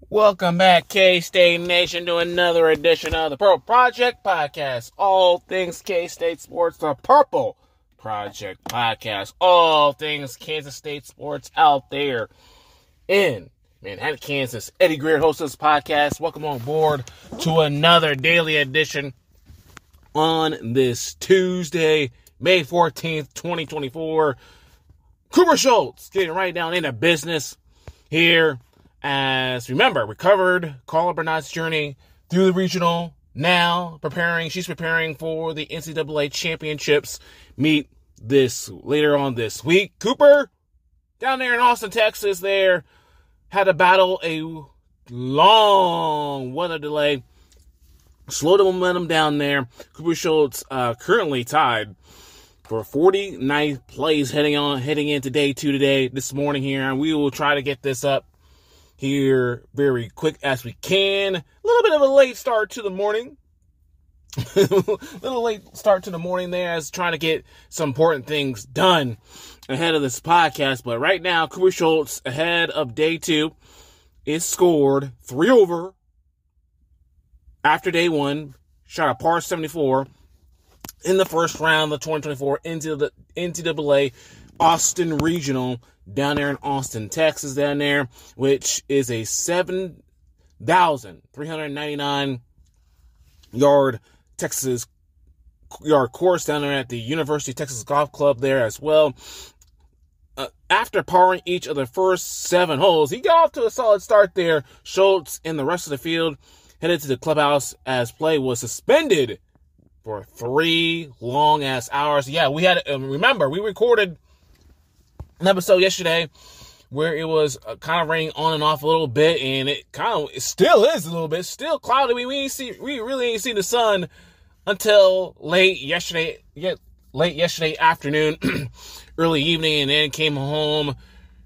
Welcome back, K-State Nation, to another edition of the Purple Project Podcast. All things K-State sports, the Purple Project Podcast. All things Kansas State sports out there in Manhattan, Kansas. Eddie Greer hosts this podcast. Welcome on board to another daily edition on this Tuesday, May 14th, 2024. Cooper Schultz getting right down into business here. As remember, we covered Carla Bernard's journey through the regional. Now she's preparing for the NCAA championships meet this later on this week. Cooper, down there in Austin, Texas, there had to battle a long weather delay. Slow the momentum down there. Cooper Schultz currently tied for 49th place heading into day two today, this morning here. And we will try to get this up here very quick as we can. A little bit of a late start to the morning. There as trying to get some important things done ahead of this podcast. But right now, Cooper Schultz ahead of day two is scored 3 over after day one. Shot a par 74 in the first round of the 2024 NCAA Austin Regional down there in Austin, Texas, down there, which is a 7,399 yard course down there at the University of Texas Golf Club there as well. After parring each of the first 7 holes, he got off to a solid start there. Schultz and the rest of the field headed to the clubhouse as play was suspended for 3 long-ass hours. Yeah, we had, remember, we recorded an episode yesterday where it was kind of raining on and off a little bit, and it still is a little bit, still cloudy. We really ain't seen the sun until late yesterday afternoon, early evening, and then came home,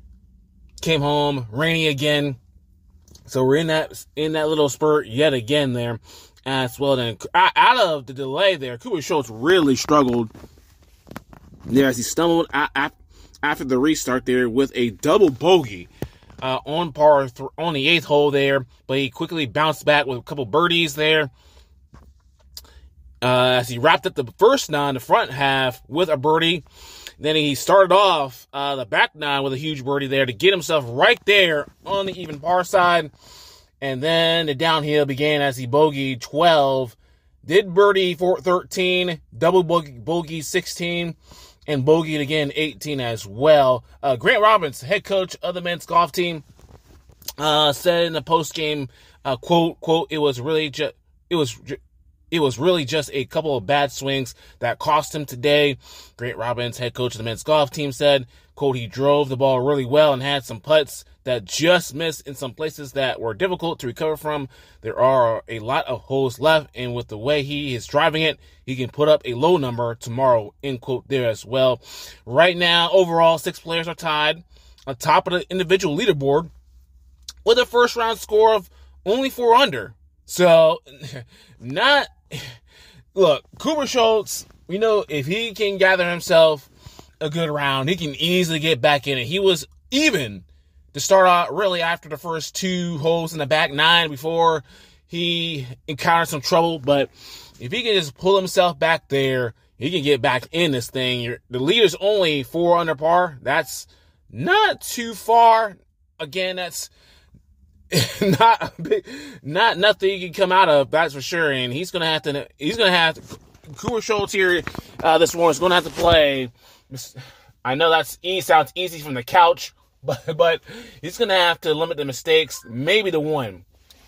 rainy again. So we're in that little spurt yet again there as well. Then out of the delay there, Cooper Schultz really struggled there as he stumbled after the restart there with a double bogey on the 8th hole there, but he quickly bounced back with a couple birdies there as he wrapped up the first 9, the front half, with a birdie. Then he started off the back 9 with a huge birdie there to get himself right there on the even par side. And then the downhill began as he bogeyed 12, did birdie for 13, double bogey 16, and bogeyed again 18 as well. Grant Robbins, head coach of the men's golf team, said in the post-game quote, it was really just a couple of bad swings that cost him today. Grant Robbins, head coach of the men's golf team, said, quote, he drove the ball really well and had some putts that just missed in some places that were difficult to recover from. There are a lot of holes left, and with the way he is driving it, he can put up a low number tomorrow, end quote, there as well. Right now, overall, 6 players are tied on top of the individual leaderboard with a first round score of only 4 under. So, look, Cooper Schultz, we know if he can gather himself a good round, he can easily get back in it. He was even to start out really after the first 2 holes in the back 9 before he encountered some trouble. But if he can just pull himself back there, he can get back in this thing. The lead is only 4 under par. That's not too far. Again, that's not nothing you can come out of, that's for sure. And he's gonna have to Cooper Schultz here this morning is gonna have to play. I know sounds easy from the couch, but he's gonna have to limit the mistakes, maybe to 1,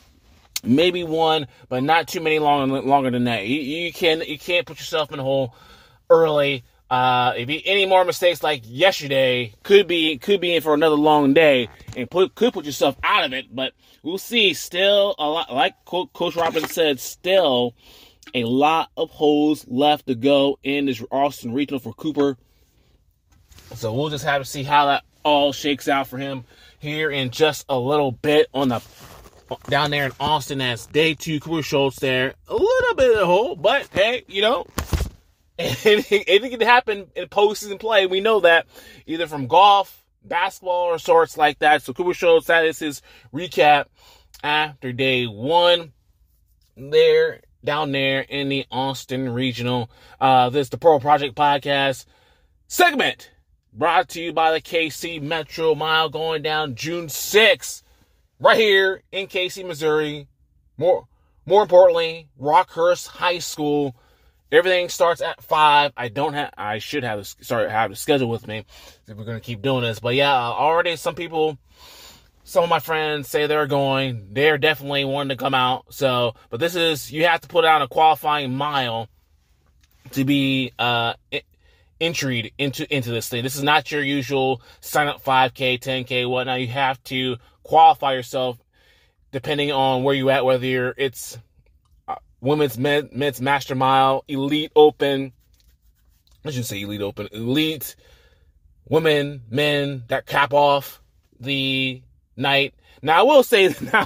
but not too many longer than that. You can't put yourself in a hole early. If any more mistakes like yesterday, could be in for another long day and could put yourself out of it. But we'll see. Still a lot, like Coach Robbins said, still a lot of holes left to go in this Austin Regional for Cooper. So we'll just have to see how that all shakes out for him here in just a little bit down there in Austin as day 2. Cooper Schultz there, a little bit of the hole, but hey, anything can happen in postseason play. We know that, either from golf, basketball, or sorts like that. So Cooper Schultz, that is his recap after day one down there in the Austin Regional. This is the Pearl Project Podcast segment brought to you by the KC Metro Mile, going down June 6th right here in KC, Missouri. More importantly, Rockhurst High School. Everything starts at 5. I should have the schedule with me if we're going to keep doing this. But yeah, already some of my friends say they're going. They're definitely wanting to come out. So, but you have to put out a qualifying mile to be entered into this thing. This is not your usual sign up 5K, 10K, whatnot. You have to qualify yourself depending on where you at, whether it's women's, men's master mile, elite open. I shouldn't say elite open, elite women, men that cap off the night. Now I will say this, kind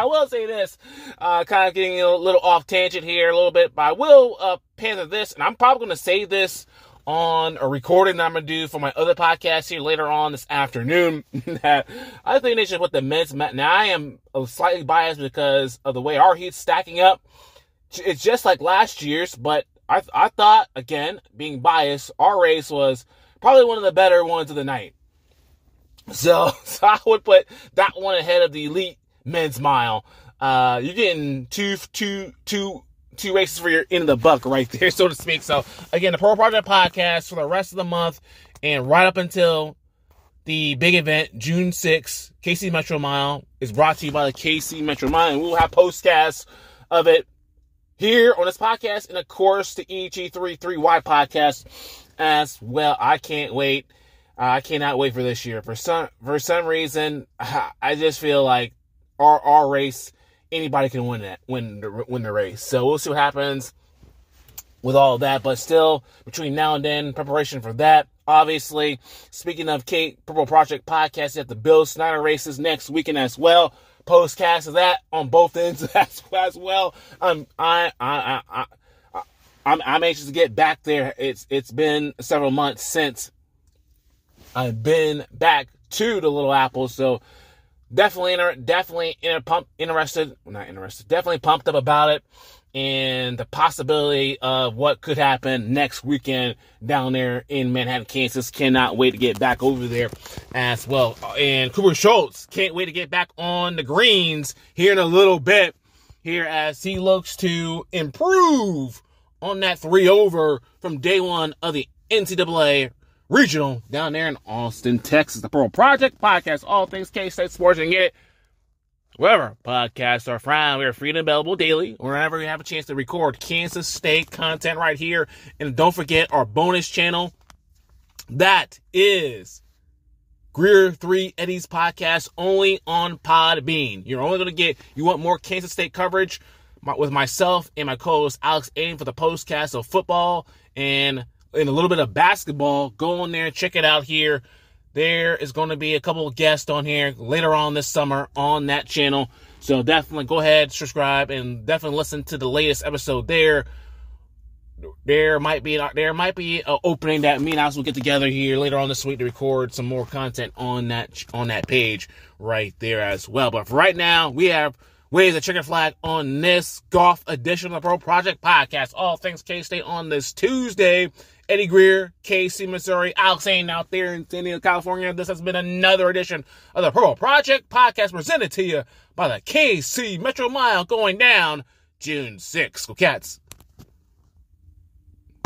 of getting a little off tangent here a little bit, but I will panther this, and I'm probably going to say this on a recording that I'm going to do for my other podcast here later on this afternoon. That I think they should put the men's. Now I am slightly biased because of the way our heat's stacking up. It's just like last year's, but I thought, again, being biased, our race was probably one of the better ones of the night. So I would put that one ahead of the elite men's mile. You're getting two races for your end of the buck right there, so to speak. So again, the Pearl Project Podcast for the rest of the month and right up until the big event, June 6th, KC Metro Mile, is brought to you by the KC Metro Mile, and we'll have postcasts of it here on this podcast, and of course the EG33Y podcast as well. I can't wait. I cannot wait for this year. For some reason, I just feel like our race, anybody can win the race. So we'll see what happens with all of that. But still, between now and then, preparation for that. Obviously, speaking of Purple Project Podcast, you have the Bill Snyder races next weekend as well. Postcast of that on both ends as well. I'm anxious to get back there. It's been several months since I've been back to the Little Apple, so definitely pumped up about it and the possibility of what could happen next weekend down there in Manhattan, Kansas. Cannot wait to get back over there as well. And Cooper Schultz can't wait to get back on the greens here in a little bit here as he looks to improve on that 3 over from day one of the NCAA Regional down there in Austin, Texas. The Pearl Project Podcast, all things K-State sports. You can get it wherever podcasts are found. We are free and available daily, wherever we have a chance to record Kansas State content right here. And don't forget our bonus channel. That is Greer 3 Eddie's podcast, only on Podbean. You're only going to you want more Kansas State coverage with myself and my co-host Alex Aiden for the postcast of football and a little bit of basketball. Go on there and check it out here. There is going to be a couple of guests on here later on this summer on that channel. So definitely go ahead, subscribe, and definitely listen to the latest episode there. There might be an opening that me and Alex will get together here later on this week to record some more content on that page right there as well. But for right now, we have waves of chicken flag on this golf edition of the Pro Project Podcast. All things K-State on this Tuesday. Eddie Greer, KC, Missouri, Alex Aiden out there in San Diego, California. This has been another edition of the Pearl Project Podcast presented to you by the KC Metro Mile, going down June 6th. Go Cats.